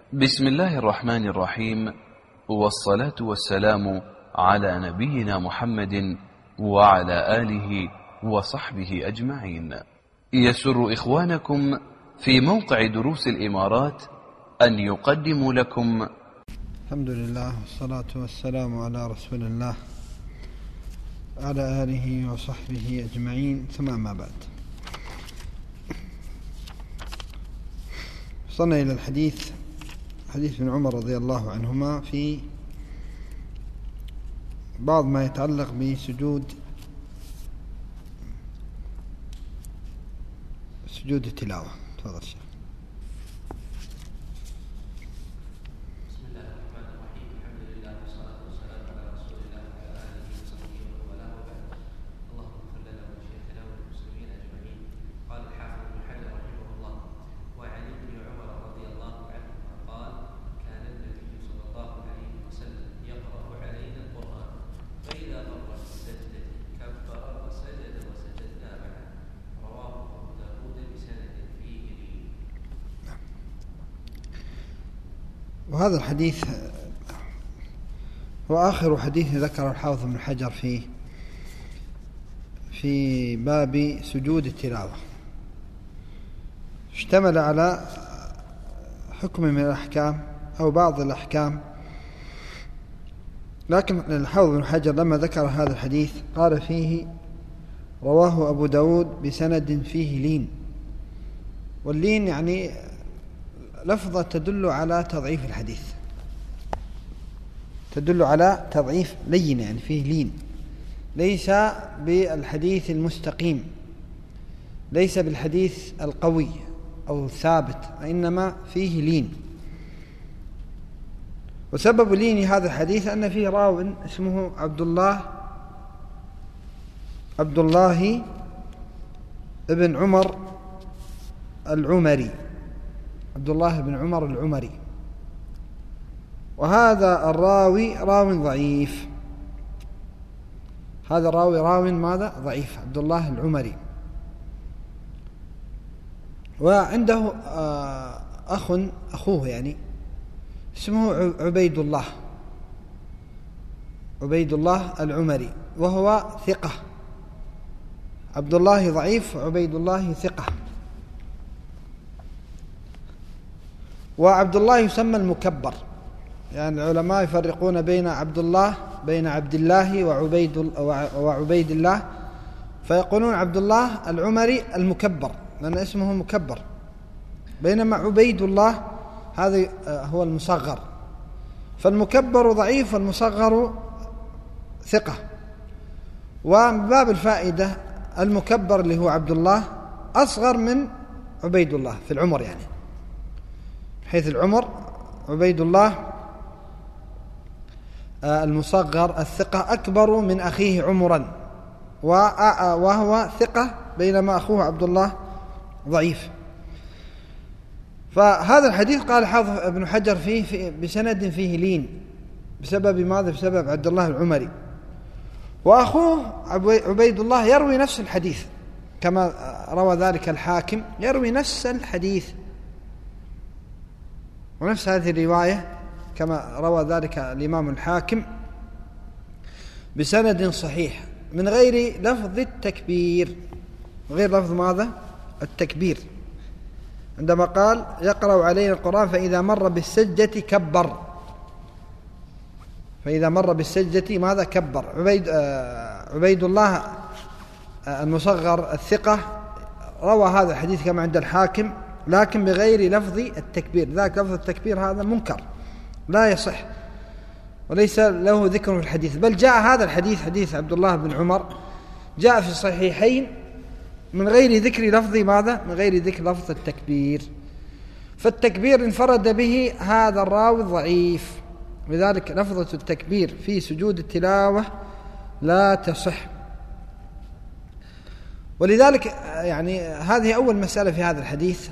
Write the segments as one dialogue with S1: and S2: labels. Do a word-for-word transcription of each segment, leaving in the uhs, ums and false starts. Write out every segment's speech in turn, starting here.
S1: بسم الله الرحمن الرحيم، والصلاة والسلام على نبينا محمد وعلى آله وصحبه أجمعين. يسر إخوانكم في موقع دروس الإمارات أن يقدموا لكم.
S2: الحمد لله والصلاة والسلام على رسول الله على آله وصحبه أجمعين، ثم ما بعد. وصلنا إلى الحديث حديث ابن عمر رضي الله عنهما في بعض ما يتعلق بسجود سجود التلاوة. تفضل شيخ. وهذا الحديث هو آخر حديث ذكره الحافظ ابن حجر في في باب سجود التلاوة. اشتمل على حكم من الأحكام أو بعض الأحكام، لكن الحافظ ابن حجر لما ذكر هذا الحديث قال فيه: رواه أبو داود بسند فيه لين. واللين يعني لفظة تدل على تضعيف الحديث، تدل على تضعيف لين، يعني فيه لين، ليس بالحديث المستقيم، ليس بالحديث القوي أو الثابت، وإنما فيه لين. وسبب لين هذا الحديث أن فيه راو اسمه عبد الله عبد الله ابن عمر العمري عبد الله بن عمر العمري، وهذا الراوي راو ضعيف. هذا الراوي راو ماذا؟ ضعيف، عبد الله العمري. وعنده أخ أخوه يعني اسمه عبيد الله عبيد الله العمري، وهو ثقة. عبد الله ضعيف وعبيد الله ثقة. وعبد الله يسمى المكبر، يعني العلماء يفرقون بين عبد الله بين عبد الله وعبيد وعبيد الله، فيقولون عبد الله العمري المكبر لأن اسمه مكبر، بينما عبيد الله هذا هو المصغر. فالمكبر ضعيف والمصغر ثقة. ومن باب الفائدة المكبر اللي هو عبد الله أصغر من عبيد الله في العمر، يعني حيث العمر عبيد الله المصغر الثقة أكبر من أخيه عمرا وهو ثقة، بينما أخوه عبد الله ضعيف. فهذا الحديث قال حافظ ابن حجر فيه بسند فيه لين بسبب ماذا؟ بسبب عبد الله العمري. وأخوه عبيد الله يروي نفس الحديث كما روى ذلك الحاكم، يروي نفس الحديث ونفس هذه الرواية كما روى ذلك الإمام الحاكم بسند صحيح من غير لفظ التكبير، غير لفظ ماذا؟ التكبير. عندما قال: يقرأ علينا القرآن فإذا مر بالسجدة كبر، فإذا مر بالسجدة ماذا؟ كبر. عبيد, آه عبيد الله آه المصغر الثقة روى هذا الحديث كما عند الحاكم، لكن بغير لفظ التكبير. ذاك لفظ التكبير هذا منكر لا يصح وليس له ذكر في الحديث، بل جاء هذا الحديث حديث عبد الله بن عمر جاء في الصحيحين من غير ذكر لفظ ماذا؟ من غير ذكر لفظ التكبير. فالتكبير انفرد به هذا الراوي الضعيف، لذلك لفظة التكبير في سجود التلاوة لا تصح. ولذلك يعني هذه أول مسألة في هذا الحديث،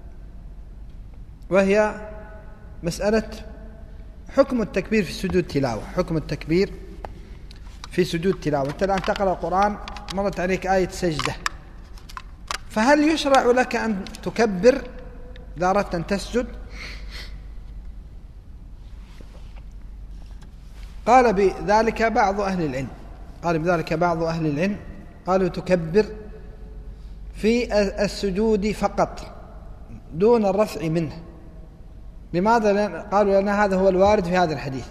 S2: وهي مسألة حكم التكبير في سجود التلاوة. حكم التكبير في سجود التلاوة. أنت الآن تقرأ القرآن، مرت عليك آية سجدة، فهل يشرع لك أن تكبر إذا أردت أن تسجد قال بذلك بعض أهل العلم قال بذلك بعض أهل العلم قالوا تكبر في السجود فقط دون الرفع منه. لماذا؟ لأن قالوا لأن هذا هو الوارد في هذا الحديث،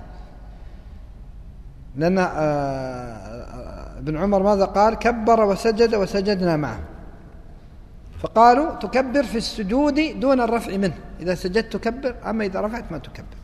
S2: لأن ابن عمر ماذا قال؟ كبر وسجد وسجدنا معه، فقالوا تكبر في السجود دون الرفع منه، إذا سجدت تكبر، أما إذا رفعت ما تكبر.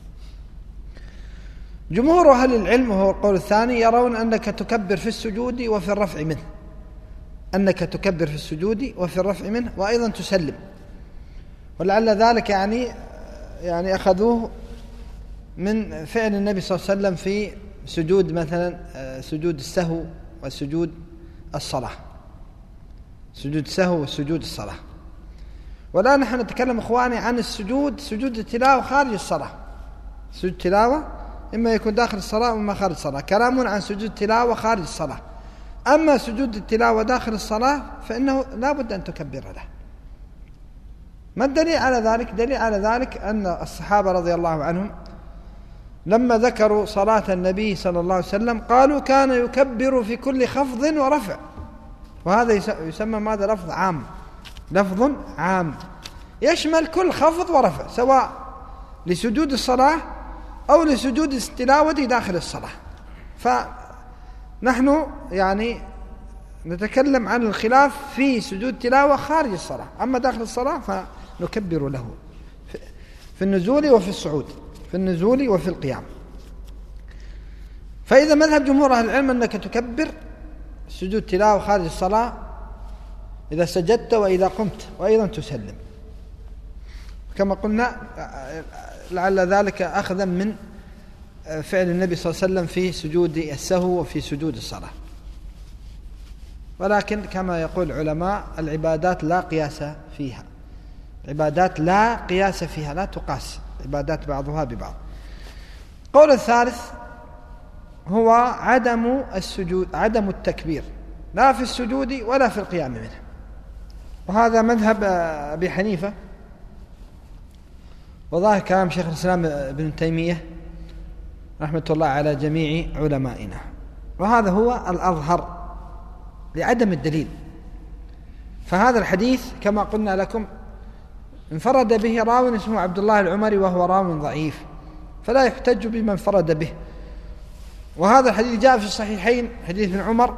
S2: جمهور أهل العلم وهو القول الثاني يرون أنك تكبر في السجود وفي الرفع منه، أنك تكبر في السجود وفي الرفع منه وأيضا تسلم. ولعل ذلك يعني يعني أخذوه من فعل النبي صلى الله عليه وسلم في سجود مثلا سجود السهو وسجود الصلاة، سجود السهو وسجود الصلاة. والآن نحن نتكلم إخواني عن السجود، سجود التلاوة خارج الصلاة. سجود التلاوة إما يكون داخل الصلاة وإما خارج الصلاة، كلامنا عن سجود التلاوة خارج الصلاة. أما سجود التلاوة داخل الصلاة فإنه لا بد أن تكبر له. ما الدليل على ذلك؟ دليل على ذلك أن الصحابة رضي الله عنهم لما ذكروا صلاة النبي صلى الله عليه وسلم قالوا كان يكبر في كل خفض ورفع، وهذا يسمى ماذا؟ لفظ عام، لفظ عام يشمل كل خفض ورفع، سواء لسجود الصلاة أو لسجود التلاوة داخل الصلاة. فنحن يعني نتكلم عن الخلاف في سجود التلاوة خارج الصلاة، أما داخل الصلاة فنكبر له في النزول وفي الصعود، في النزول وفي القيام. فإذا مذهب جمهور أهل العلم أنك تكبر سجود تلاوة خارج الصلاة إذا سجدت وإذا قمت، وأيضا تسلم كما قلنا، لعل ذلك أخذا من فعل النبي صلى الله عليه وسلم في سجود السهو وفي سجود الصلاة. ولكن كما يقول العلماء العبادات لا قياس فيها، العبادات لا قياس فيها، لا تقاس عبادات بعضها ببعض. قول الثالث هو عدم السجود، عدم التكبير لا في السجود ولا في القيام منه، وهذا مذهب أبي حنيفة وظاهر كلام شيخ الإسلام ابن تيمية رحمة الله على جميع علمائنا، وهذا هو الأظهر لعدم الدليل. فهذا الحديث كما قلنا لكم انفرد به راو اسمه عبد الله العمري وهو راو ضعيف، فلا يحتج بمن انفرد به. وهذا الحديث جاء في الصحيحين حديث ابن عمر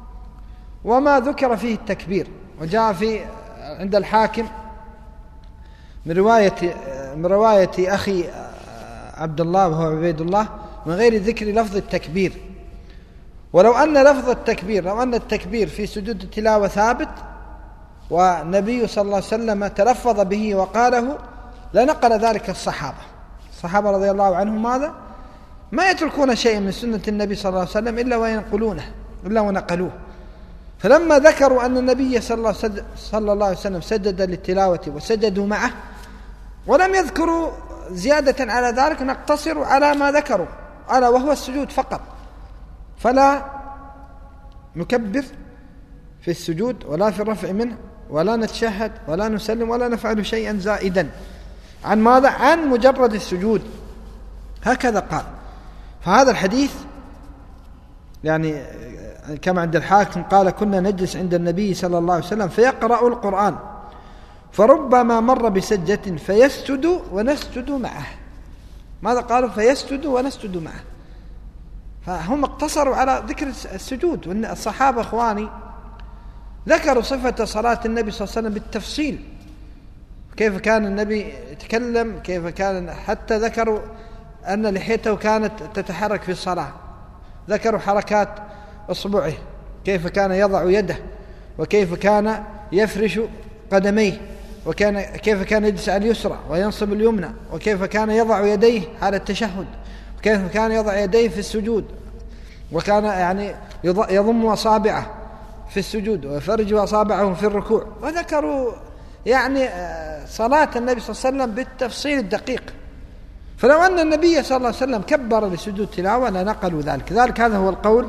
S2: وما ذكر فيه التكبير، وجاء في عند الحاكم من رواية من رواية أخي عبد الله وهو عبيد الله من غير ذكر لفظ التكبير. ولو أن لفظ التكبير، لو أن التكبير في سجود التلاوة ثابت والنبي صلى الله عليه وسلم تلفظ به وقاله لنقل ذلك الصحابة. الصحابة رضي الله عنهم ماذا؟ ما يتركون شيء من سنة النبي صلى الله عليه وسلم إلا وينقلونه إلا ونقلوه. فلما ذكروا أن النبي صلى الله عليه وسلم سجد للتلاوة وسجدوا معه ولم يذكروا زيادة على ذلك، نقتصر على ما ذكروا ألا وهو السجود فقط، فلا نكبر في السجود ولا في الرفع منه ولا نتشهد ولا نسلم ولا نفعل شيئا زائدا عن ماذا؟ عن مجرد السجود، هكذا قال. فهذا الحديث يعني كما عند الحاكم قال كنا نجلس عند النبي صلى الله عليه وسلم فيقرأ القرآن فربما مر بسجدة فيسجد ونسجد معه. ماذا قالوا؟ فيسجد ونسجد معه. فهم اقتصروا على ذكر السجود. والصحابة اخواني ذكروا صفة صلاة النبي صلى الله عليه وسلم بالتفصيل، كيف كان النبي يتكلم، كيف كان، حتى ذكروا أن لحيته كانت تتحرك في الصلاة، ذكروا حركات أصبعه، كيف كان يضع يده، وكيف كان يفرش قدميه، وكان كيف كان يجلس على اليسرى وينصب اليمنى، وكيف كان يضع يديه على التشهد، وكيف كان يضع يديه في السجود، وكان يعني يضم أصابعه في السجود ويفرج أصابعه في الركوع. وذكروا يعني صلاة النبي صلى الله عليه وسلم بالتفصيل الدقيق. فلو أن النبي صلى الله عليه وسلم كبر لسجود تلاوة لنقلوا ذلك. ذلك هذا هو القول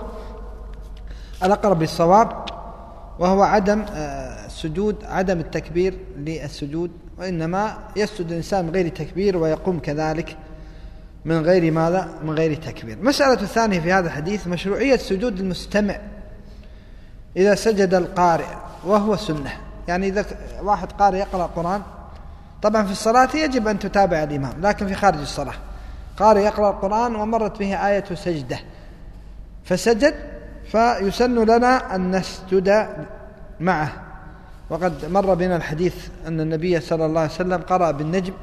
S2: الأقرب للصواب، وهو عدم السجود، عدم التكبير للسجود، وإنما يسجد الإنسان بغير تكبير ويقوم كذلك من غير ماذا؟ من غير تكبير. مسألة الثانية في هذا الحديث مشروعية سجود المستمع إذا سجد القارئ وهو سنة. يعني إذا واحد قارئ يقرأ القرآن، طبعا في الصلاة يجب أن تتابع الإمام، لكن في خارج الصلاة قارئ يقرأ القرآن ومرت به آية سجدة فسجد، فيسن لنا أن نسجد معه. وقد مر بنا الحديث أن النبي صلى الله عليه وسلم قرأ بالنجم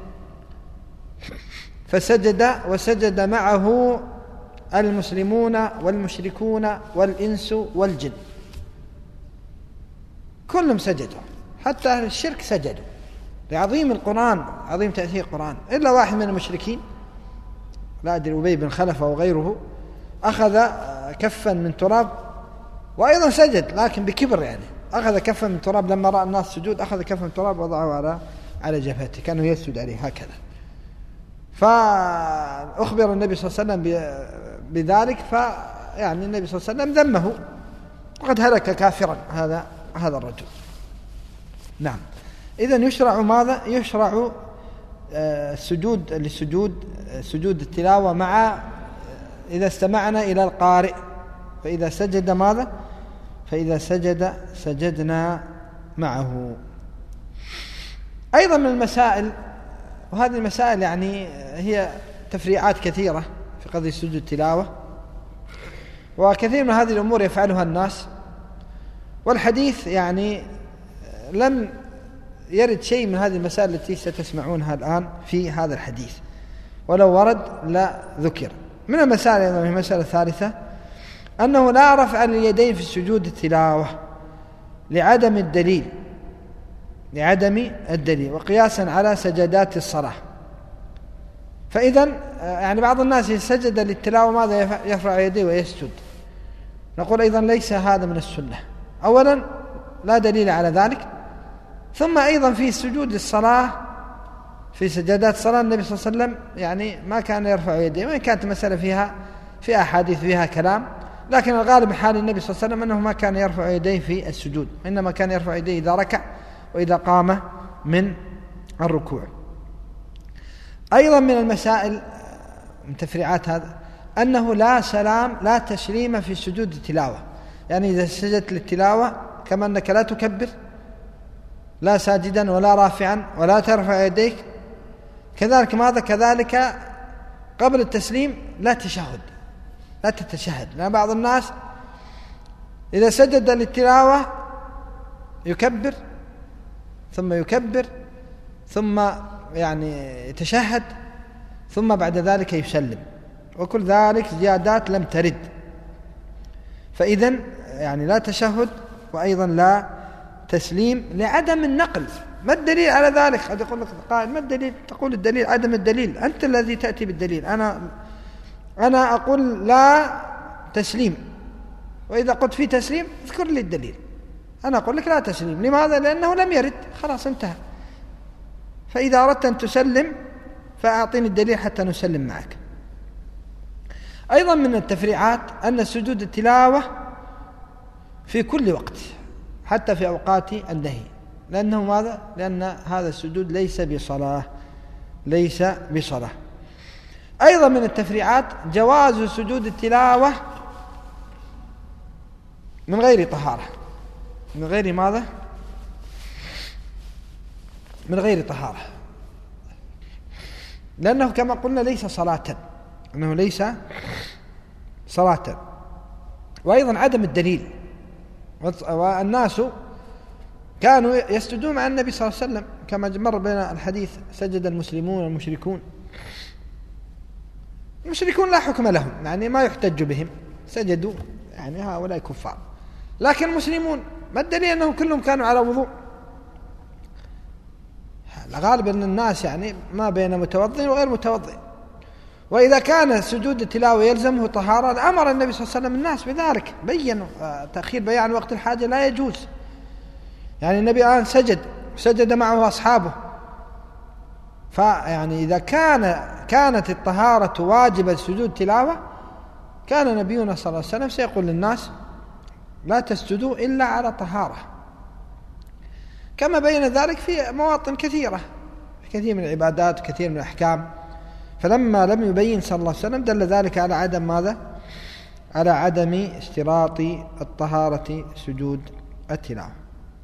S2: فسجد، وسجد معه المسلمون والمشركون والإنس والجن، كلهم سجدوا، حتى أهل الشرك سجدوا لعظيم القرآن، عظيم تأثير القرآن، إلا واحد من المشركين لا أدري أبي بن خلف أو غيره أخذ كفا من تراب وأيضا سجد، لكن بكبر، يعني أخذ كفا من تراب لما رأى الناس سجود، أخذ كفا من تراب وضعه على على جبهته كانوا يسجد عليه هكذا. فأخبر النبي صلى الله عليه وسلم بذلك، فيعني النبي صلى الله عليه وسلم ذمه وقد هلك كافرا هذا هذا الرجل. نعم. إذن يشرع ماذا؟ يشرع السجود للسجود سجود التلاوة مع إذا استمعنا إلى القارئ، فإذا سجد ماذا؟ فإذا سجد سجدنا معه. أيضا من المسائل، وهذه المسائل يعني هي تفريعات كثيرة في قضية سجود التلاوة، وكثير من هذه الأمور يفعلها الناس، والحديث يعني لم يرد شيء من هذه المسائل التي ستسمعونها الآن في هذا الحديث، ولو ورد لا ذكر. من المسائل أيضا المسألة الثالثة أنه لا رفع اليدين في سجود التلاوة لعدم الدليل لعدم الدليل وقياسا على سجدات الصلاة. فإذا يعني بعض الناس يسجد للتلاوة ماذا؟ يرفع يديه ويسجد. نقول أيضا ليس هذا من السنة، أولا لا دليل على ذلك، ثم أيضا في سجود الصلاة في سجدات الصلاة النبي صلى الله عليه وسلم يعني ما كان يرفع يديه، وإن كانت المسألة فيها في أحاديث فيها كلام، لكن الغالب حال النبي صلى الله عليه وسلم أنه ما كان يرفع يديه في السجود، إنما كان يرفع يديه إذا ركع وإذا قام من الركوع. أيضا من المسائل من تفريعات هذا أنه لا سلام لا تسليم في سجود التلاوة، يعني إذا سجدت للتلاوة كما أنك لا تكبر لا ساجدا ولا رافعا ولا ترفع يديك، كذلك ماذا؟ كذلك قبل التسليم لا تشهد لا تتشهد، لأن بعض الناس إذا سجد للتلاوة يكبر ثم يكبر ثم يعني يتشهد ثم بعد ذلك يسلم، وكل ذلك زيادات لم ترد. فإذن يعني لا تشهد وأيضا لا تسليم لعدم النقل. ما الدليل على ذلك؟ قد يقول لك قائل ما الدليل؟ تقول الدليل عدم الدليل، أنت الذي تأتي بالدليل. أنا أنا أقول لا تسليم، وإذا قلت في تسليم اذكر لي الدليل. أنا أقول لك لا تسليم، لماذا؟ لأنه لم يرد، خلاص انتهى. فإذا أردت أن تسلم فأعطيني الدليل حتى نسلم معك. أيضا من التفريعات أن سجود التلاوة في كل وقت حتى في أوقات النهي، لأنه ماذا؟ لأن هذا السجود ليس بصلاة ليس بصلاة. أيضا من التفريعات جواز سجود التلاوة من غير طهارة، من غير ماذا؟ من غير طهارة، لأنه كما قلنا ليس صلاة، أنه ليس صلاة. وأيضا عدم الدليل، والناس كانوا يسجدون مع النبي صلى الله عليه وسلم كما مر بنا الحديث سجد المسلمون والمشركون. المشركون لا حكم لهم، يعني ما يحتج بهم، سجدوا، يعني هؤلاء كفار. لكن المسلمون ما الدليل أنهم كلهم كانوا على وضوء؟ الغالب أن الناس يعني ما بين متوضئ وغير متوضئ، وإذا كان سجود التلاوة يلزمه طهارة أمر النبي صلى الله عليه وسلم الناس بذلك، بيّنوا تأخير بيان وقت الحاجة لا يجوز. يعني النبي الآن سجد سجد معه أصحابه، فيعني إذا كان كانت الطهارة واجبة سجود تلاوة كان نبينا صلى الله عليه وسلم سيقول للناس لا تسجدوا إلا على طهارة، كما بين ذلك في مواطن كثيرة، في كثير من العبادات وكثير من الأحكام. فلما لم يبين صلى الله عليه وسلم دل ذلك على عدم ماذا؟ على عدم اشتراط الطهارة سجود التلاوة.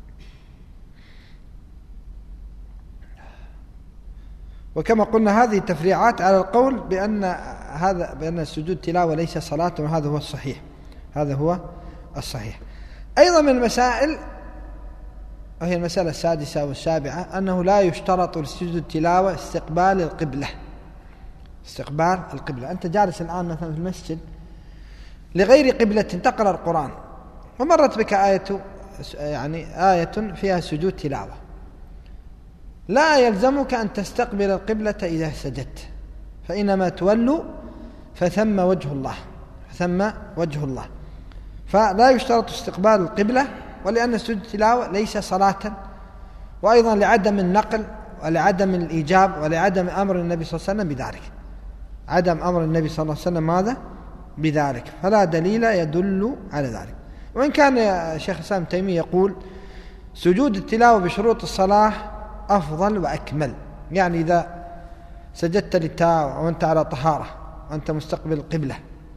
S2: وكما قلنا هذه التفريعات على القول بأن هذا بأن السجود تلاوة ليس صلاة، وهذا هو الصحيح، هذا هو الصحيح. أيضا من المسائل، وهي المسألة السادسة والسابعة، أنه لا يشترط لسجود التلاوة استقبال القبلة. استقبال القبلة، أنت جالس الآن مثلا في المسجد لغير قبلة تقرأ القرآن، ومرت بك آية يعني آية فيها سجود تلاوة، لا يلزمك أن تستقبل القبلة إذا سجدت، فإنما تولوا فثم وجه الله، ثم وجه الله. فلا يشترط استقبال القبلة، ولأن سجود التلاوة ليس صلاة، وأيضا لعدم النقل ولعدم الإيجاب ولعدم أمر النبي صلى الله عليه وسلم بذلك، عدم أمر النبي صلى الله عليه وسلم ماذا؟ بذلك، فلا دليل يدل على ذلك. وإن كان شيخ الإسلام ابن تيمية يقول سجود التلاوة بشروط الصلاة أفضل وأكمل، يعني إذا سجدت للتلاوة وأنت على طهارة وأنت مستقبل القبلة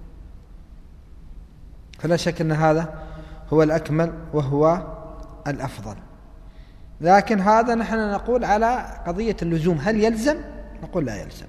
S2: فلا شك أن هذا هو الأكمل وهو الأفضل. لكن هذا نحن نقول على قضية اللزوم، هل يلزم؟ نقول لا يلزم.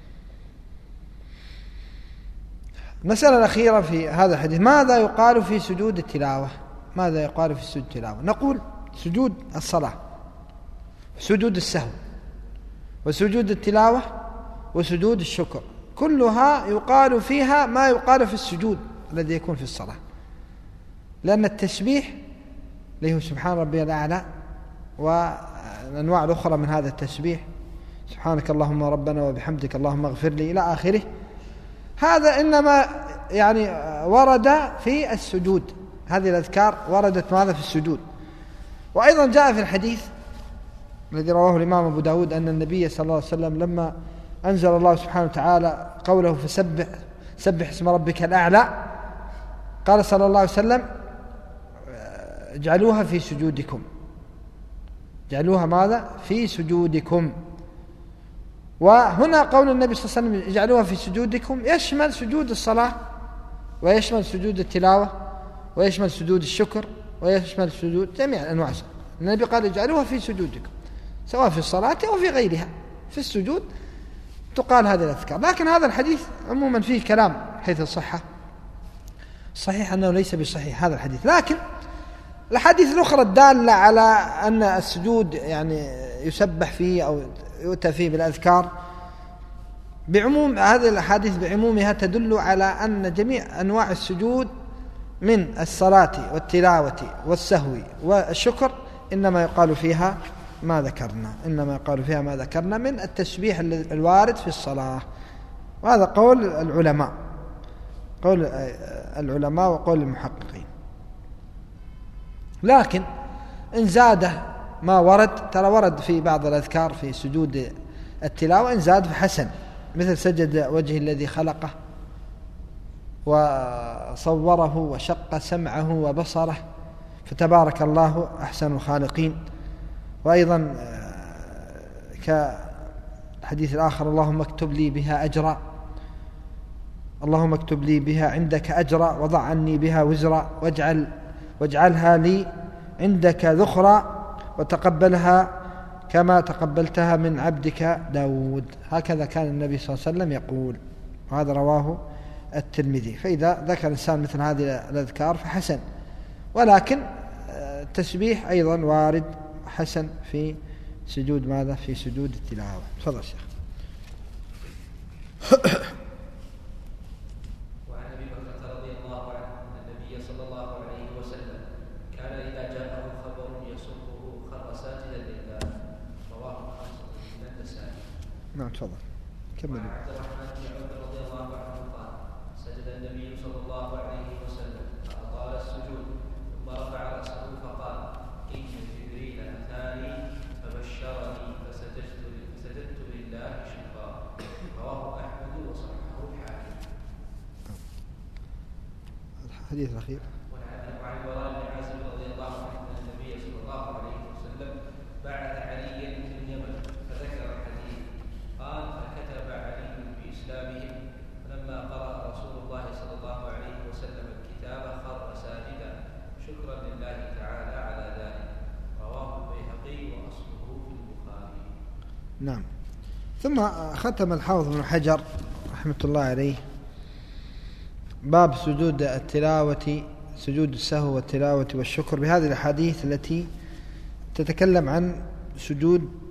S2: المسألة الأخيرة في هذا الحديث، ماذا يقال في سجود التلاوة؟ ماذا يقال في سجود التلاوة؟ نقول سجود الصلاة، سجود السهو، وسجود التلاوة، وسجود الشكر، كلها يقال فيها ما يقال في السجود الذي يكون في الصلاة، لأن التسبيح له سبحان ربي الأعلى والأنواع الأخرى من هذا التسبيح، سبحانك اللهم ربنا وبحمدك اللهم اغفر لي إلى آخره، هذا إنما يعني ورد في السجود، هذه الأذكار وردت ماذا في السجود. وأيضا جاء في الحديث الذي رواه الإمام أبو داود أن النبي صلى الله عليه وسلم لما أنزل الله سبحانه وتعالى قوله فسبح سبح اسم ربك الأعلى، قال صلى الله عليه وسلم اجعلوها في سجودكم، اجعلوها ماذا؟ في سجودكم. وهنا قول النبي صلى الله عليه وسلم اجعلوها في سجودكم يشمل سجود الصلاة، ويشمل سجود التلاوة، ويشمل سجود الشكر، ويشمل سجود جميع أنواع. النبي قال اجعلوها في سجودكم، سواء في الصلاة أو في غيرها، في السجود تقال هذه الأذكار. لكن هذا الحديث عموما فيه كلام حيث الصحة، صحيح أنه ليس بصحيح هذا الحديث، لكن الحديث الأخرى الدالة على أن السجود يعني يسبح فيه أو يؤتى فيه بالأذكار بعموم هذه الأحاديث بعمومها تدل على أن جميع أنواع السجود من الصلاة والتلاوة والسهو والشكر إنما يقال فيها ما ذكرنا، إنما يقال فيها ما ذكرنا من التسبيح الوارد في الصلاة. وهذا قول العلماء، قول العلماء وقول المحققين. لكن إن زاد ما ورد، ترى ورد في بعض الأذكار في سجود التلاوة إن زاد فحسن، مثل سجد وجه الذي خلقه وصوره وشق سمعه وبصره فتبارك الله أحسن الخالقين. وأيضا كالحديث الآخر اللهم اكتب لي بها أجرا، اللهم اكتب لي بها عندك أجرا وضع عني بها وزرا واجعل واجعلها لي عندك ذخرا وتقبلها كما تقبلتها من عبدك داود. هكذا كان النبي صلى الله عليه وسلم يقول، وهذا رواه الترمذي. فإذا ذكر الإنسان مثل هذه الأذكار فحسن، ولكن التسبيح أيضا وارد حسن في سجود ماذا؟ في سجود التلاوة. تفضل الشيخ.
S3: وعن ابي بكر رضي الله عنه ان النبي صلى الله عليه وسلم كان اذا جاءه خبر يسره خر ساجدا لله، رواه خمسه من النسائي.
S2: نعم تفضل كمل.
S3: وعن عبد الرحمن بن عوف رضي الله عنه قال سجد النبي صلى الله عليه وسلم فاطال السجود ثم رفع راسه فقال ان جبريل اتاني فبشرني فسجدت فسجدت لله شكرا، رواه احمد وصححه الحاكم.
S2: الحديث الأخير.
S3: وعن البراء بن عازب رضي الله عنه ان النبي صلى الله عليه وسلم بعث عليا في اليمن فذكر الحديث قال فكتب علي في شكرا لله تعالى على ذلك. رواه البيهقي وأصله في البخاري.
S2: نعم. ثم ختم الحافظ ابن حجر رحمة الله عليه باب سجود التلاوة، سجود السهو والتلاوة والشكر، بهذه الأحاديث التي تتكلم عن سجود